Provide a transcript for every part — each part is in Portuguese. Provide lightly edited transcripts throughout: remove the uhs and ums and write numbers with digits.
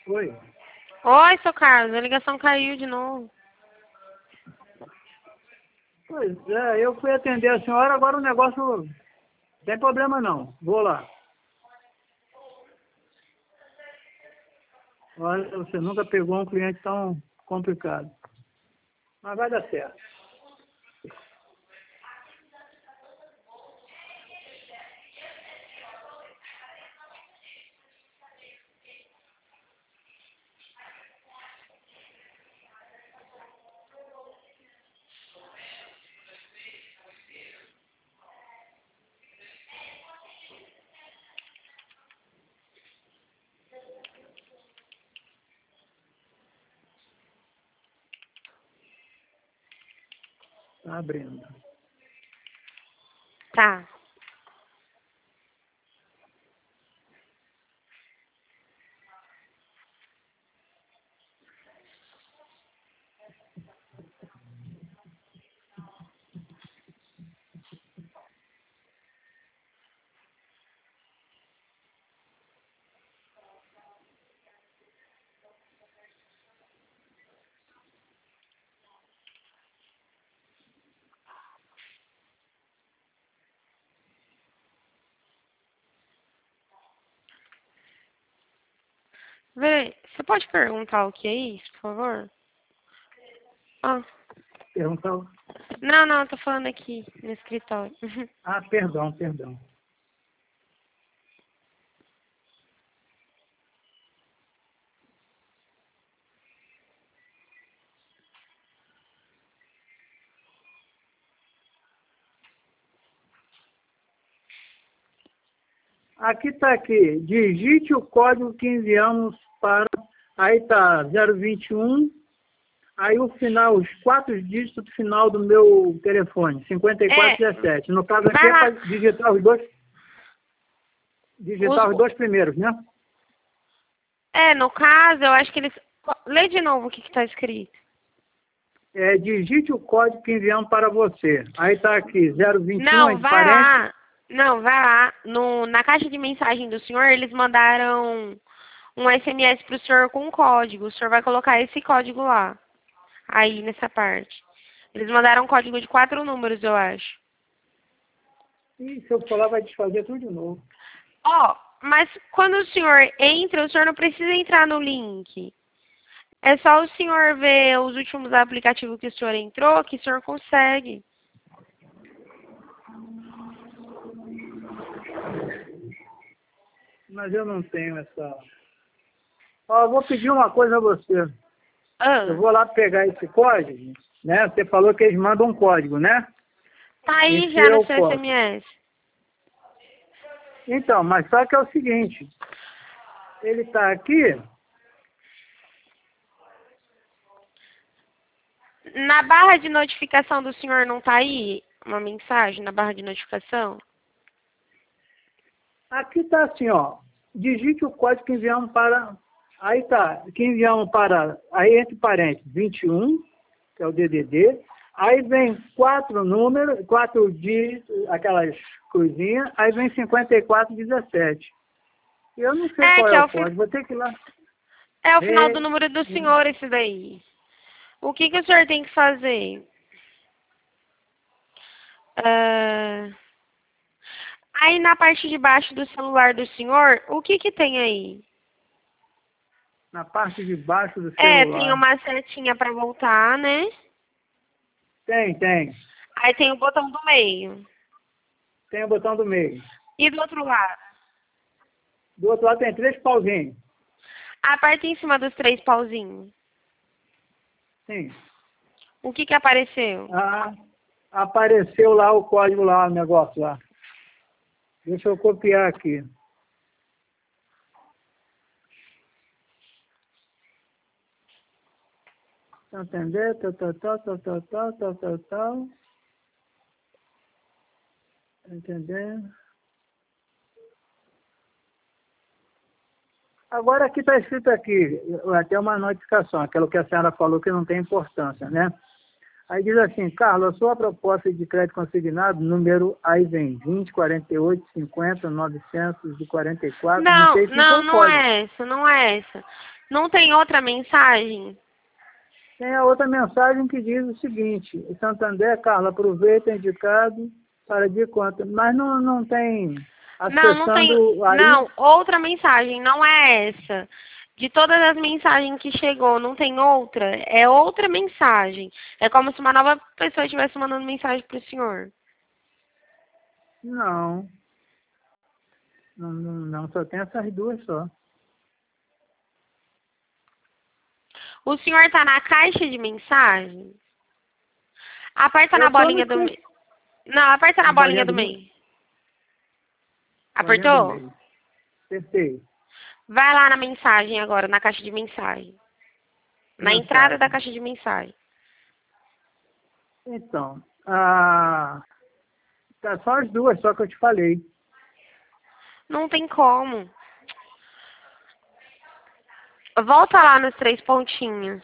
Oi. Oi, seu Carlos, a ligação caiu de novo. Pois é, eu fui atender a senhora, agora o negócio não tem problema não. Vou lá. Olha, você nunca pegou um cliente tão complicado. Mas vai dar certo. Tá abrindo. Tá. Vê, você pode perguntar o que é isso, por favor? Ah, Perguntou? não, eu tô falando aqui no escritório. Ah, perdão. Aqui está aqui. Digite o código que enviamos para... Aí tá 021. Aí o final, os 4 dígitos do final do meu telefone, 5417. No caso aqui Vai é lá. para digitar os dois. Digitar os Os- dois primeiros, né? no caso, eu acho que eles... Lê de novo o que tá escrito. Digite o código que enviamos para você. Aí está aqui, 021, Não, entre vai parênteses. lá. Não, vai lá. Na caixa de mensagem do senhor, eles mandaram um SMS pro senhor com um código. O senhor vai colocar esse código lá. Aí, nessa parte. Eles mandaram um código de 4 números, eu acho. E se eu for lá, vai desfazer tudo de novo. Ó, mas quando o senhor entra, o senhor não precisa entrar no link. É só o senhor ver os últimos aplicativos que o senhor entrou, que o senhor consegue. Mas eu não tenho essa... Ó, eu vou pedir uma coisa a você. Eu Ah, vou lá pegar esse código, né? Você falou que eles mandam um código, né? tá aí Esse já é no o seu código. SMS. Então, mas só que é o seguinte. Ele está aqui... Na barra de notificação do senhor não tá aí uma mensagem na barra de notificação? Aqui está assim, ó. Digite o código que enviamos para... Aí tá, que enviamos para... Aí entre parênteses, 21, que é o DDD. Aí vem 4 números, 4 dígitos, aquelas coisinhas. Aí vem 5417. Eu não sei qual Que é é o o, código. Vou ter que ir lá. é o final do número do senhor esse daí. O que o senhor tem que fazer? Ah, aí na parte de baixo do celular do senhor, o que tem aí? Na parte de baixo do Tem celular. uma setinha para voltar, né? Tem. Aí tem o botão do meio. Tem o botão do meio. E do outro lado? Do outro lado tem 3 pauzinhos. Aperta em cima dos 3 pauzinhos. Sim. O que apareceu? Ah, apareceu lá o código lá, o negócio lá. Deixa eu copiar aqui. Tá entendendo? Tal. Entendendo? Agora aqui está escrito aqui, até uma notificação, aquilo que a senhora falou que não tem importância, né? Aí diz assim, Carlos, a sua proposta de crédito consignado, número, aí vem 20, 48, 50, 944, não sei se tem o Não código. é essa, não é essa. Não tem outra mensagem? Tem a outra mensagem que diz o seguinte: o Santander, Carla, aproveita indicado para de conta. Mas não tem Não tem. acessando aí. Não, outra mensagem, não é essa. De todas as mensagens que chegou, não tem outra? É outra mensagem. É como se uma nova pessoa estivesse mandando mensagem para o senhor. Não, não, só tem essas duas só. O senhor está na caixa de mensagem? Aperta na Eu tô bolinha no do meio. Não, aperta na bolinha bolinha do do meio. meio. Bolinha do Apertou? meio. Acertei. Vai lá na mensagem agora, na caixa de mensagem. Na entrada da Mensagem. caixa de mensagem. Então, tá só as duas só que eu te falei. Não tem como. Volta lá nos 3 pontinhos.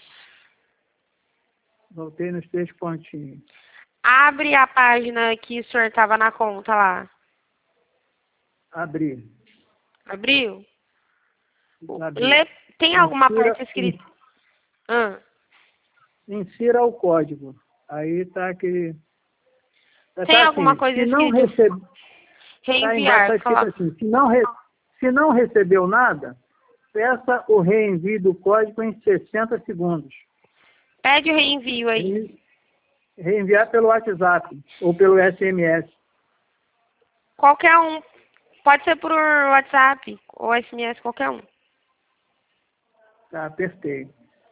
Voltei nos 3 pontinhos. Abre a página que o senhor estava na conta lá. Abri. Abriu? Abri. Tem alguma Insira, parte escrita? Ah, insira o código. Aí tá aquele. tem Tá alguma assim, coisa se não escrita? receber. Tá embaixo, tá Reenviar. escrito assim, se não recebeu nada, peça o reenvio do código em 60 segundos. Pede o reenvio aí. Reenviar pelo WhatsApp ou pelo SMS. Qualquer um. Pode ser por WhatsApp ou SMS, qualquer um. Tá, apertei.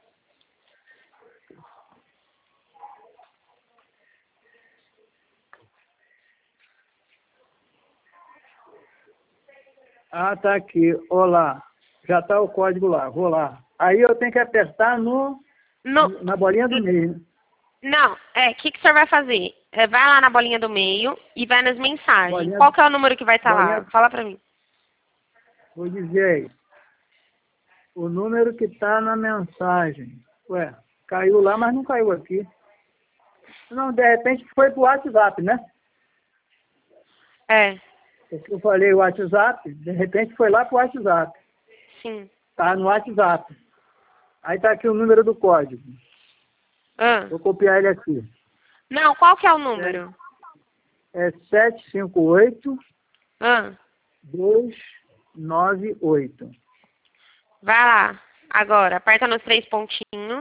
Ah, tá aqui. Olá. Já tá o código lá. Vou lá. Aí eu tenho que apertar No, na bolinha do meio. não, o que o senhor vai fazer? Vai lá na bolinha do meio e vai nas mensagens. Bolinha, Qual que é o número que vai estar lá? bolinha, Fala pra mim. vou dizer aí. O número que tá na mensagem. Ué, caiu lá, mas não caiu aqui. Não, de repente foi pro WhatsApp, né? É, Porque eu falei WhatsApp, de repente foi lá pro WhatsApp. sim. Tá no WhatsApp. Aí tá aqui o número do código. Ah. Vou copiar ele aqui. Não, qual que é o número? É 758 Ah. 298. Vai lá. Agora, aperta nos 3 pontinhos.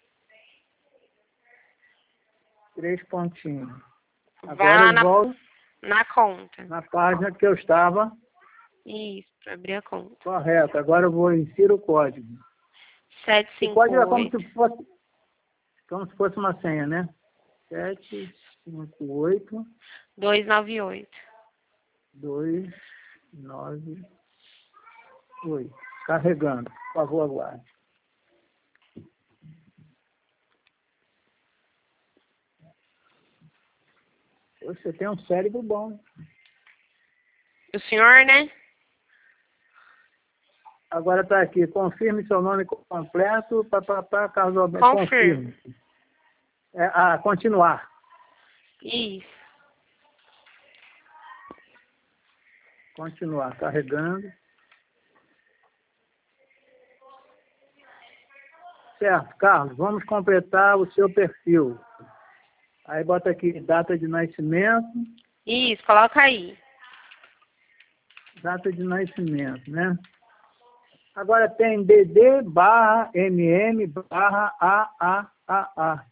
3 pontinhos. Vai Agora lá eu volto na conta. na página que eu estava Isso, pra abrir a conta. correta. Agora eu vou inserir o código. O código é 758 como se fosse uma senha, né? 758 298. 298. Carregando. Por favor, aguarde. Você tem um cérebro bom. O senhor, né? Agora está aqui. Confirme seu nome completo. Carlos Alberto. Confirme. Confirme. Continuar. Isso. Continuar. Carregando. Certo, Carlos. Vamos completar o seu perfil. Aí bota aqui data de nascimento. Isso, coloca aí. Data de nascimento, né? Agora tem DD/MM/AAAA.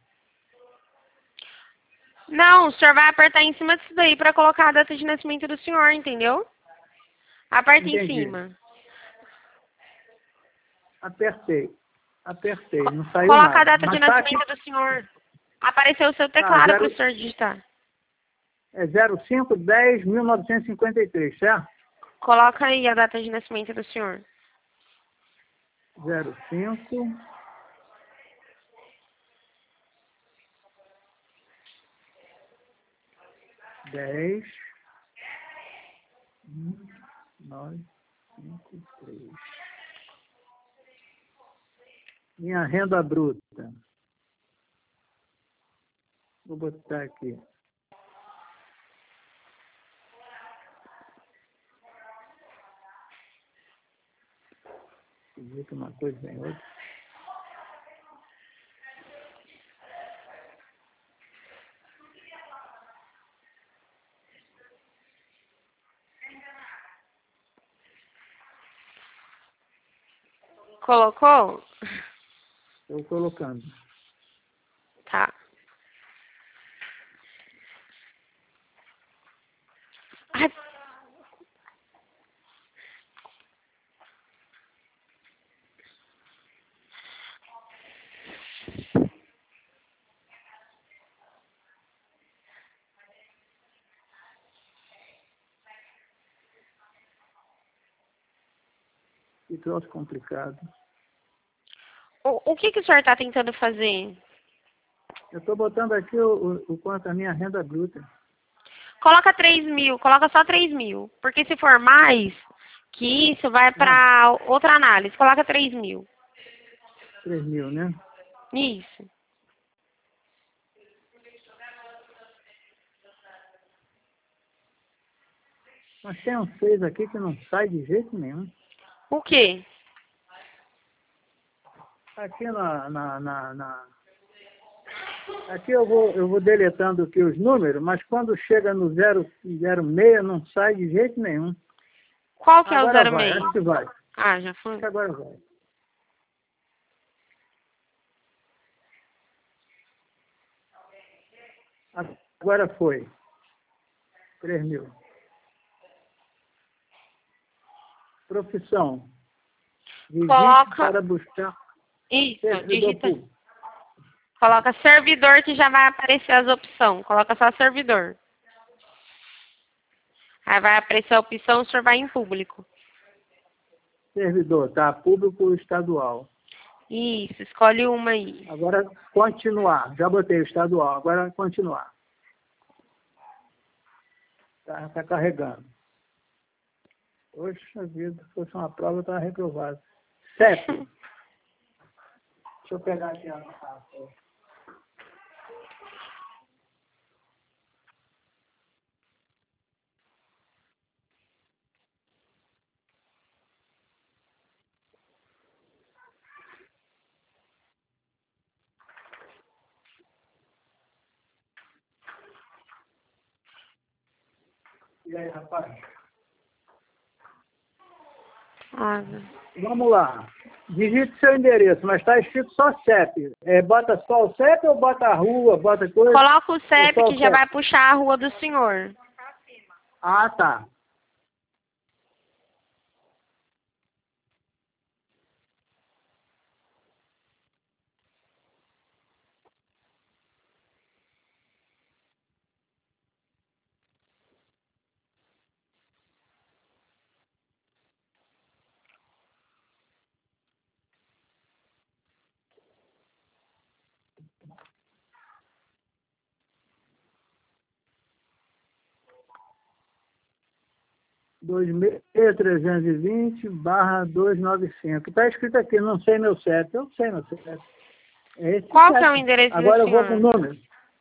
Não, o senhor vai apertar em cima disso daí pra colocar a data de nascimento do senhor, entendeu? Aperta em Entendi. cima. Apertei. Não saiu Coloca nada. a data de Mas tá aqui. nascimento do senhor. Apareceu o seu teclado para o senhor digitar. É 05/10/1953, certo? Coloca aí a data de nascimento do senhor. 05 10 1953. Minha renda bruta. Vou botar aqui. Esquisito, uma coisa vem outra. Colocou? Estou colocando. Tá. Ai, Que troço complicado. o que que o senhor está tentando fazer? Eu estou botando aqui o quanto a minha renda bruta. Coloca 3.000, coloca só 3.000. Porque se for mais que isso, vai para outra análise. Coloca 3.000. 3.000, né? Isso. Mas tem um 6 aqui que não sai de jeito nenhum. O quê? Aqui aqui eu vou deletando aqui os números, mas quando chega no 006 não sai de jeito nenhum. Qual que é o Agora vai, 06? acho que vai. Ah, já Acho foi. que agora vai. Agora foi. 3.000. Profissão. Digite Coloca. para buscar Isso, servidor digita. público. Coloca servidor que já vai aparecer as opções. Coloca só servidor. Aí vai aparecer a opção, o senhor vai em público. Servidor, tá? Público estadual. Isso, escolhe uma aí. Agora continuar. Já botei o estadual. Agora continuar. Tá carregando. Poxa vida, se fosse uma prova, eu estava reprovado. CEP. Deixa eu pegar aqui a E aí, rapaz? Ah, Vamos lá. Digite seu endereço, mas está escrito só CEP. Bota só o CEP ou bota a rua, bota coisa? coloca o Ou CEP só o que já CEP? vai puxar a rua do senhor. Ah, tá. Dois mil trezentos e vinte barra 295. Está escrito aqui, não sei meu CEP. Eu sei meu CEP. É esse Qual que é o CEP. endereço do Agora eu vou com o senhor? número.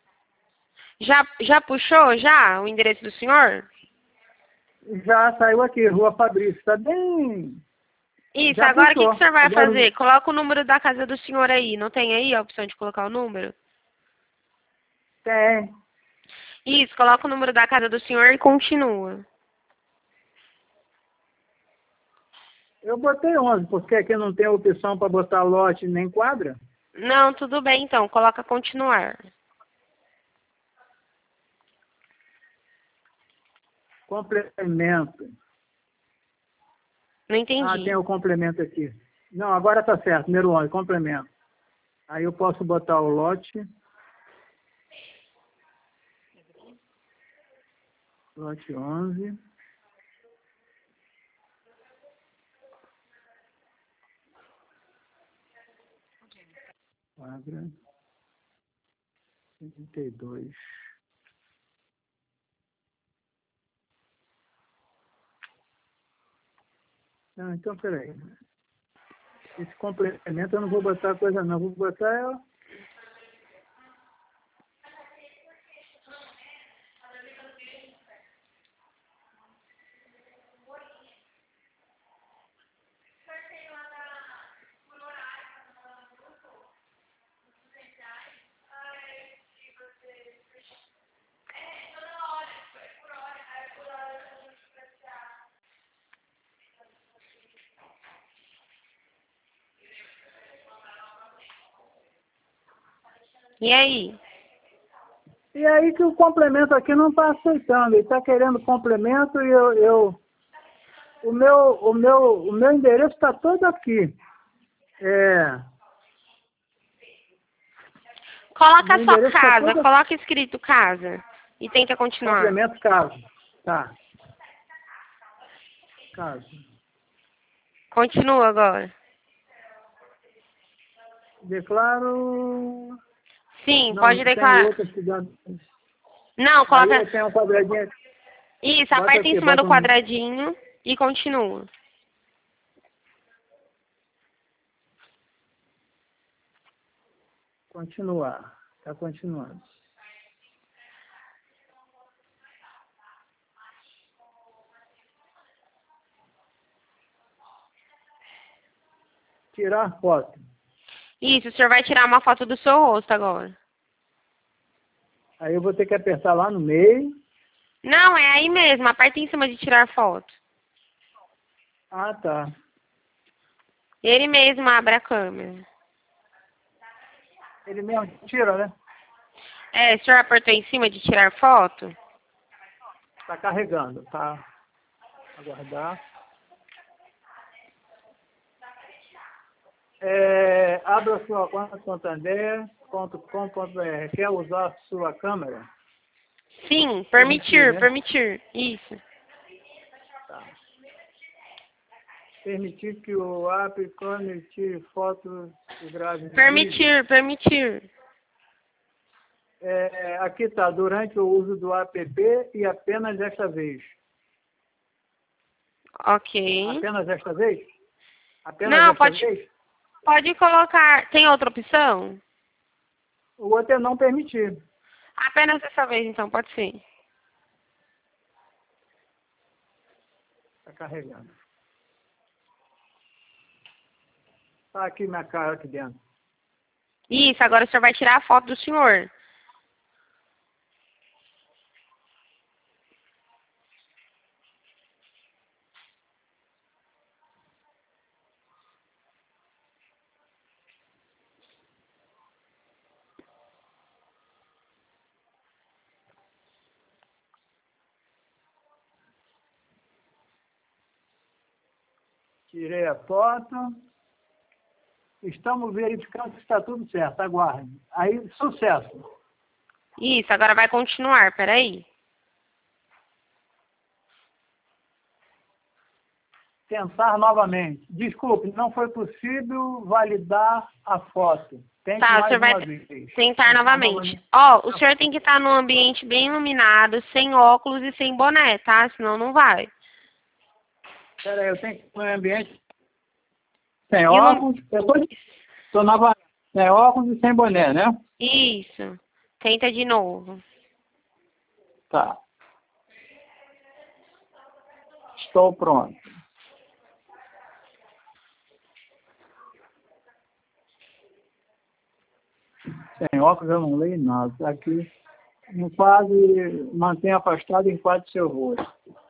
Já puxou já o endereço do senhor? Já saiu aqui, Rua Fabrício. Está bem. Isso, Já agora o que puxou. que o senhor vai Agora, fazer? Coloca o número da casa do senhor aí. Não tem aí a opção de colocar o número? tem. Isso, coloca o número da casa do senhor e continua. Eu botei 11, porque aqui não tem opção para botar lote nem quadra. Não, tudo bem então. Coloca continuar. Complemento. Não Ah, tem entendi. o complemento aqui. Não, agora está certo. Número 11, complemento. Aí eu posso botar o lote. Lote 11. Quadra 32. Não, então, peraí. Esse complemento eu não vou botar coisa não. Vou botar... E aí? E aí que o complemento aqui não está aceitando. Ele está querendo complemento e o meu endereço está todo aqui. Coloca Meu só endereço tá casa, todo... coloca escrito casa. E tenta continuar. Complemento casa. Tá. Casa. Continua agora. Declaro... Sim, Não, pode tem declarar. outra cidade. Não, Aí coloca. tem um quadradinho aqui. Isso, Bota aperta em aqui, cima do bota um... quadradinho e continua. Continuar. Está continuando. Tirar foto. Isso, o senhor vai tirar uma foto do seu rosto agora. Aí eu vou ter que apertar lá no meio. Não, é aí mesmo, aperta em cima de tirar foto. Ah, tá. Ele mesmo abre a câmera. Ele mesmo tira, né? É, o senhor apertou em cima de tirar foto? Tá carregando, tá? Aguardar. Abra a sua conta santander.com.br. Quer usar a sua câmera? Sim, Permitir, né? permitir. Isso. Tá. Permitir que o app tire fotos e grave vídeo. Permitir. Aqui está, durante o uso do app e apenas desta vez. Ok. Apenas desta vez? Apenas Não, desta vez? pode colocar. Tem outra opção? O outro é não permitir. Apenas dessa vez, então, pode ser. Está carregando. Está aqui minha cara aqui dentro. Isso, agora o senhor vai tirar a foto do senhor. Tirei a foto. Estamos verificando se está tudo certo. Aguarde. Aí, sucesso. Isso, agora vai continuar, peraí. Tentar novamente. Desculpe, não foi possível validar a foto. Tente Tá, o mais senhor vai uma vez. tentar novamente. Ó, o senhor tem que estar num ambiente bem iluminado, sem óculos e sem boné, tá? Senão não vai. Espera aí, eu tenho que ir no ambiente sem Ilum... óculos. Eu estou na sem óculos e sem boné, né? Isso. Tenta de novo. Tá. Estou pronto. Sem óculos eu não leio nada. Aqui, no quadro, mantenha afastado em quadro seu rosto.